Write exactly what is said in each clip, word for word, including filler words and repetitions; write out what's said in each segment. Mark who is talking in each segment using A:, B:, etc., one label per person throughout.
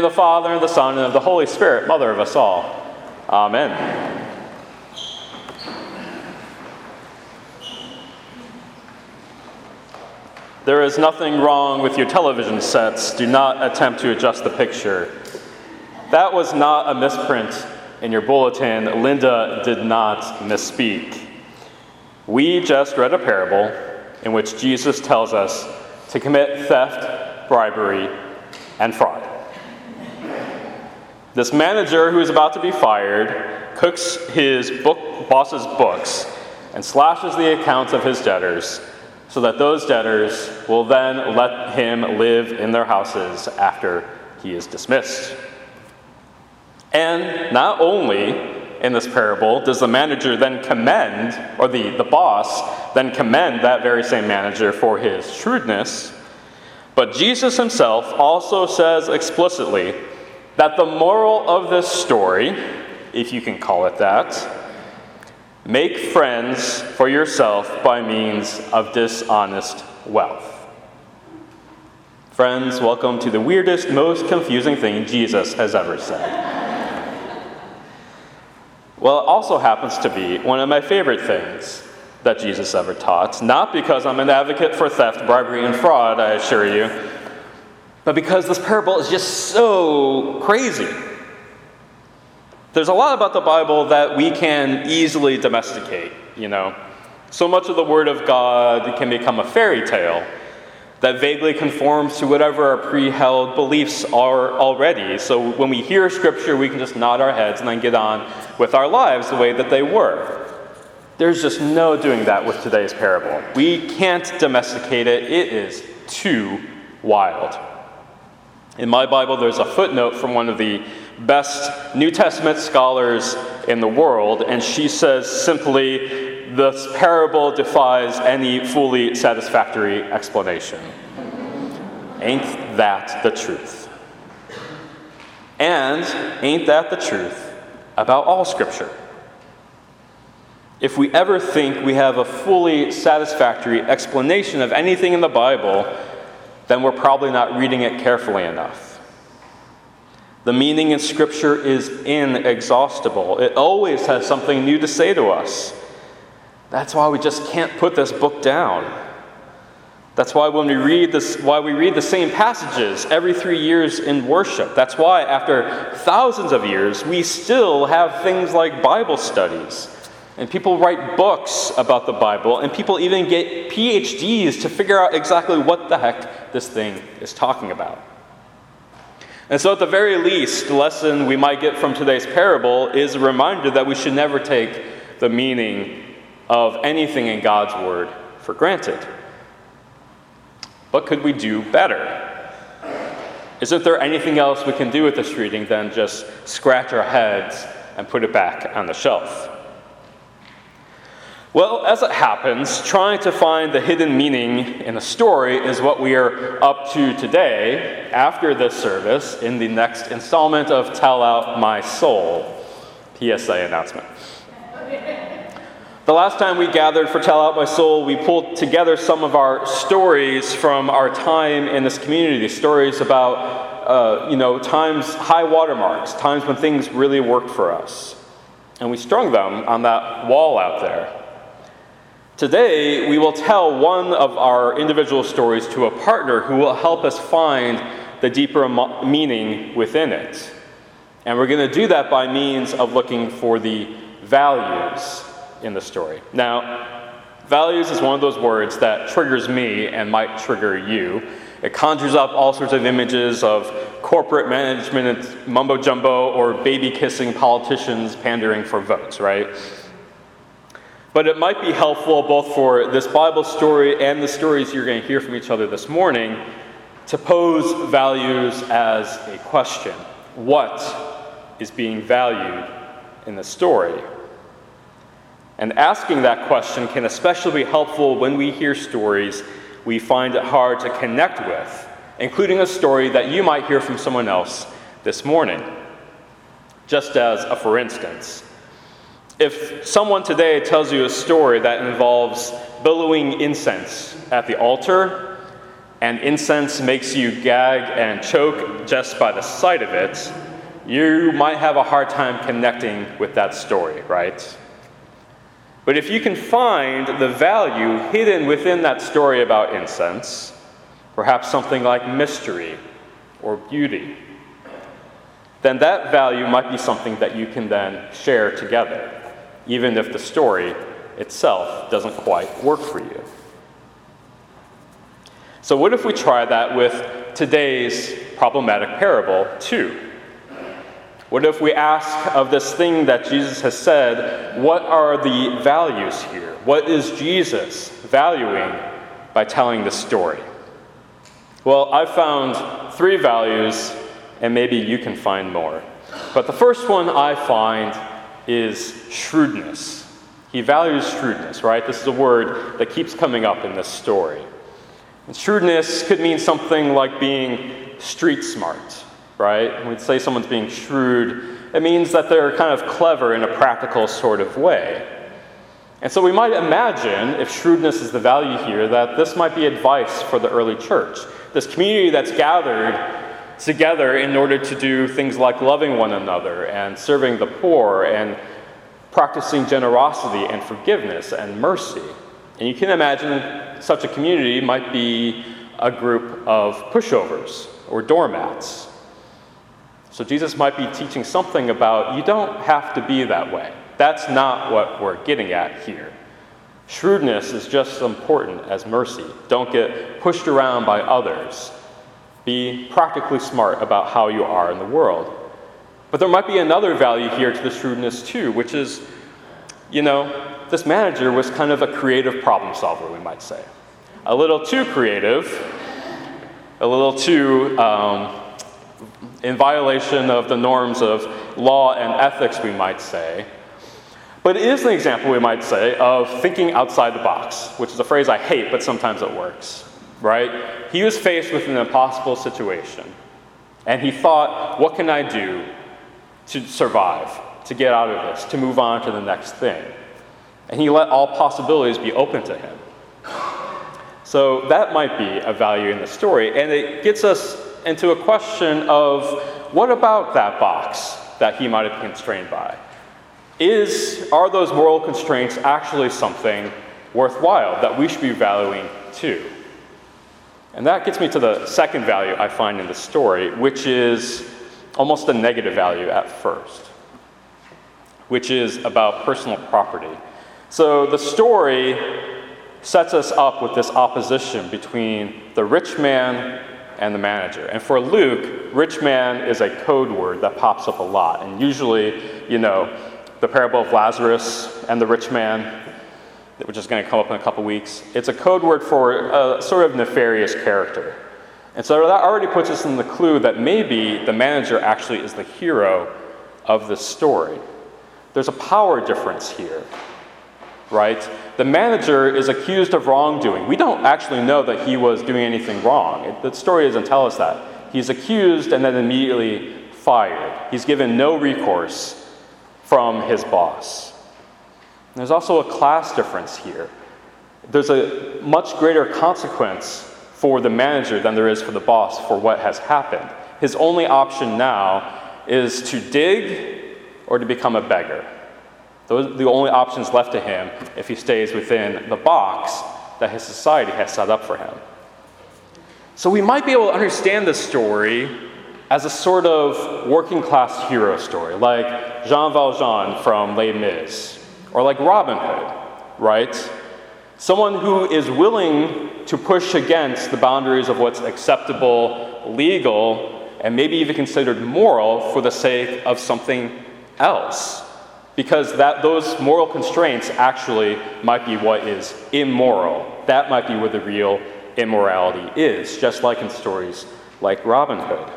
A: of the Father, and of the Son, and of the Holy Spirit, Mother of us all. Amen. There is nothing wrong with your television sets. Do not attempt to adjust the picture. That was not a misprint in your bulletin. Linda did not misspeak. We just read a parable in which Jesus tells us to commit theft, bribery, and fraud. This manager who is about to be fired cooks his book, boss's books and slashes the accounts of his debtors so that those debtors will then let him live in their houses after he is dismissed. And not only in this parable does the manager then commend, or the, the boss then commend that very same manager for his shrewdness, but Jesus himself also says explicitly that the moral of this story, if you can call it that, make friends for yourself by means of dishonest wealth. Friends, welcome to the weirdest, most confusing thing Jesus has ever said. Well, it also happens to be one of my favorite things that Jesus ever taught, not because I'm an advocate for theft, bribery, and fraud, I assure you, but because this parable is just so crazy. There's a lot about the Bible that we can easily domesticate, you know. So much of the Word of God can become a fairy tale that vaguely conforms to whatever our pre-held beliefs are already. So when we hear Scripture, we can just nod our heads and then get on with our lives the way that they were. There's just no doing that with today's parable. We can't domesticate it. It is too wild. In my Bible, there's a footnote from one of the best New Testament scholars in the world, and she says simply, "This parable defies any fully satisfactory explanation." Ain't that the truth? And ain't that the truth about all Scripture? If we ever think we have a fully satisfactory explanation of anything in the Bible, then we're probably not reading it carefully enough. The meaning in Scripture is inexhaustible. It always has something new to say to us. That's why we just can't put this book down. That's why when we read this, why we read the same passages every three years in worship. That's why after thousands of years, we still have things like Bible studies. And people write books about the Bible, and people even get P H Ds to figure out exactly what the heck this thing is talking about. And so at the very least, the lesson we might get from today's parable is a reminder that we should never take the meaning of anything in God's Word for granted. But could we do better? Isn't there anything else we can do with this reading than just scratch our heads and put it back on the shelf? Well, as it happens, trying to find the hidden meaning in a story is what we are up to today, after this service, in the next installment of Tell Out My Soul. P S A announcement. The last time we gathered for Tell Out My Soul, we pulled together some of our stories from our time in this community, stories about, uh, you know, times, high watermarks, times when things really worked for us. And we strung them on that wall out there. Today, we will tell one of our individual stories to a partner who will help us find the deeper mo- meaning within it. And we're going to do that by means of looking for the values in the story. Now, values is one of those words that triggers me and might trigger you. It conjures up all sorts of images of corporate management mumbo-jumbo or baby-kissing politicians pandering for votes, right? But it might be helpful both for this Bible story and the stories you're going to hear from each other this morning to pose values as a question. What is being valued in the story? And asking that question can especially be helpful when we hear stories we find it hard to connect with, including a story that you might hear from someone else this morning. Just as a for instance, if someone today tells you a story that involves billowing incense at the altar and incense makes you gag and choke just by the sight of it, you might have a hard time connecting with that story, right? But if you can find the value hidden within that story about incense, perhaps something like mystery or beauty, then that value might be something that you can then share together, even if the story itself doesn't quite work for you. So what if we try that with today's problematic parable too? What if we ask of this thing that Jesus has said, what are the values here? What is Jesus valuing by telling this story? Well, I've found three values, and maybe you can find more. But the first one I find is shrewdness. He values shrewdness, right? This is a word that keeps coming up in this story. And shrewdness could mean something like being street smart, right? When we say someone's being shrewd, it means that they're kind of clever in a practical sort of way. And so we might imagine, if shrewdness is the value here, that this might be advice for the early church. This community that's gathered together in order to do things like loving one another and serving the poor and practicing generosity and forgiveness and mercy. And you can imagine such a community might be a group of pushovers or doormats. So Jesus might be teaching something about you don't have to be that way. That's not what we're getting at here. Shrewdness is just as important as mercy. Don't get pushed around by others. Be practically smart about how you are in the world. But there might be another value here to the shrewdness too, which is, you know, this manager was kind of a creative problem solver, we might say. A little too creative, a little too um, in violation of the norms of law and ethics, we might say. But it is an example, we might say, of thinking outside the box, which is a phrase I hate, but sometimes it works, right? He was faced with an impossible situation, and he thought, what can I do to survive, to get out of this, to move on to the next thing? And he let all possibilities be open to him. So that might be a value in the story, and it gets us into a question of, what about that box that he might have been constrained by? Is, are those moral constraints actually something worthwhile that we should be valuing too? And that gets me to the second value I find in the story, which is almost a negative value at first, which is about personal property. So the story sets us up with this opposition between the rich man and the manager. And for Luke, rich man is a code word that pops up a lot. And usually, you know, the parable of Lazarus and the rich man, which is going to come up in a couple weeks, it's a code word for a sort of nefarious character. And so that already puts us in the clue that maybe the manager actually is the hero of this story. There's a power difference here, right? The manager is accused of wrongdoing. We don't actually know that he was doing anything wrong. It, the story doesn't tell us that. He's accused and then immediately fired. He's given no recourse from his boss. And there's also a class difference here. There's a much greater consequence for the manager than there is for the boss for what has happened. His only option now is to dig or to become a beggar. Those are the only options left to him if he stays within the box that his society has set up for him. So we might be able to understand this story as a sort of working class hero story, like Jean Valjean from Les Mis, or like Robin Hood, right? Someone who is willing to push against the boundaries of what's acceptable, legal, and maybe even considered moral for the sake of something else. Because that those moral constraints actually might be what is immoral. That might be where the real immorality is, just like in stories like Robin Hood.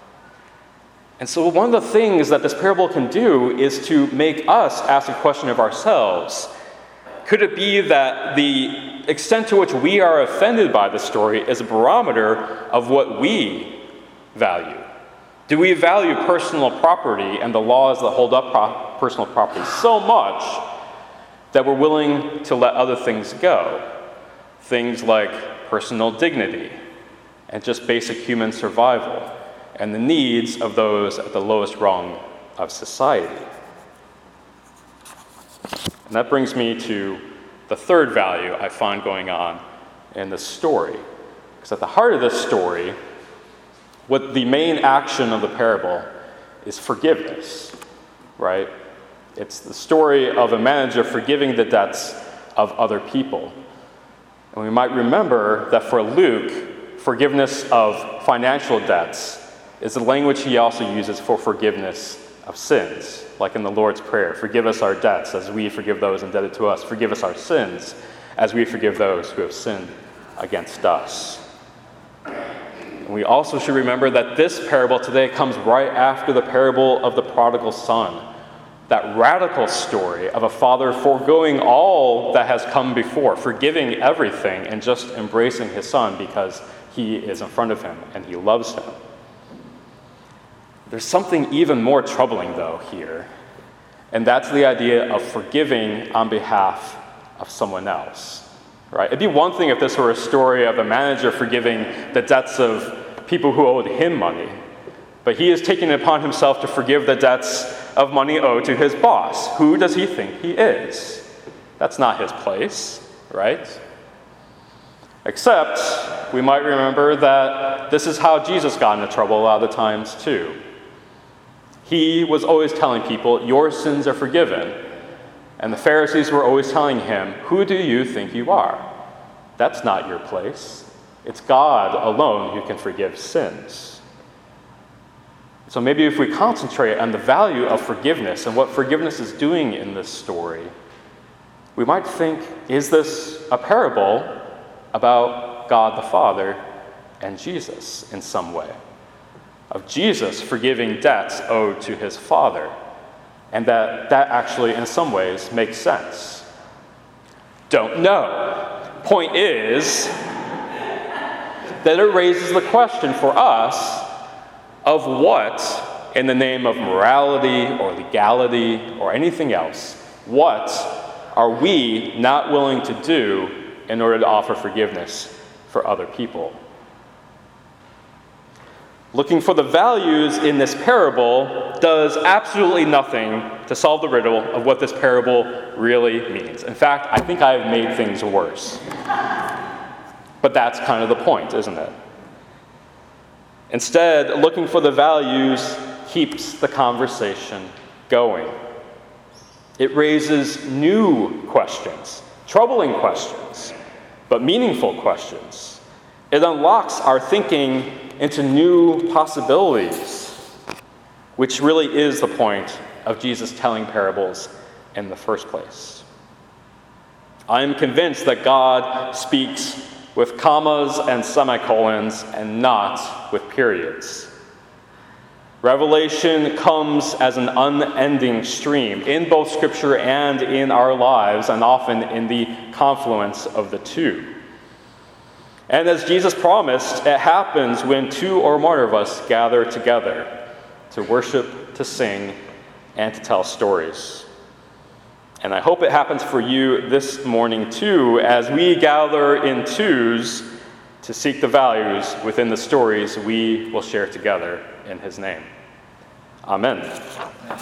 A: And so one of the things that this parable can do is to make us ask a question of ourselves. Could it be that the extent to which we are offended by the story is a barometer of what we value? Do we value personal property and the laws that hold up pro- personal property so much that we're willing to let other things go? Things like personal dignity, and just basic human survival and the needs of those at the lowest rung of society. And that brings me to the third value I find going on in this story. Because at the heart of this story, what the main action of the parable is forgiveness, right? It's the story of a manager forgiving the debts of other people. And we might remember that for Luke, forgiveness of financial debts is the language he also uses for forgiveness of sins, like in the Lord's Prayer. Forgive us our debts as we forgive those indebted to us. Forgive us our sins as we forgive those who have sinned against us. And we also should remember that this parable today comes right after the parable of the prodigal son, that radical story of a father foregoing all that has come before, forgiving everything and just embracing his son because he is in front of him and he loves him. There's something even more troubling, though, here, and that's the idea of forgiving on behalf of someone else, right? It'd be one thing if this were a story of a manager forgiving the debts of people who owed him money, but he is taking it upon himself to forgive the debts of money owed to his boss. Who does he think he is? That's not his place, right? Except, we might remember that this is how Jesus got into trouble a lot of the times, too. He was always telling people, your sins are forgiven. And the Pharisees were always telling him, who do you think you are? That's not your place. It's God alone who can forgive sins. So maybe if we concentrate on the value of forgiveness and what forgiveness is doing in this story, we might think, is this a parable about God the Father and Jesus in some way? Of Jesus forgiving debts owed to his Father, and that that actually in some ways makes sense. Don't know. Point is that it raises the question for us of what, in the name of morality or legality or anything else, what are we not willing to do in order to offer forgiveness for other people? Looking for the values in this parable does absolutely nothing to solve the riddle of what this parable really means. In fact, I think I have made things worse. But that's kind of the point, isn't it? Instead, looking for the values keeps the conversation going. It raises new questions, troubling questions, but meaningful questions. It unlocks our thinking into new possibilities, which really is the point of Jesus telling parables in the first place. I am convinced that God speaks with commas and semicolons and not with periods. Revelation comes as an unending stream in both Scripture and in our lives, and often in the confluence of the two. And as Jesus promised, it happens when two or more of us gather together to worship, to sing, and to tell stories. And I hope it happens for you this morning too, as we gather in twos to seek the values within the stories we will share together in his name. Amen.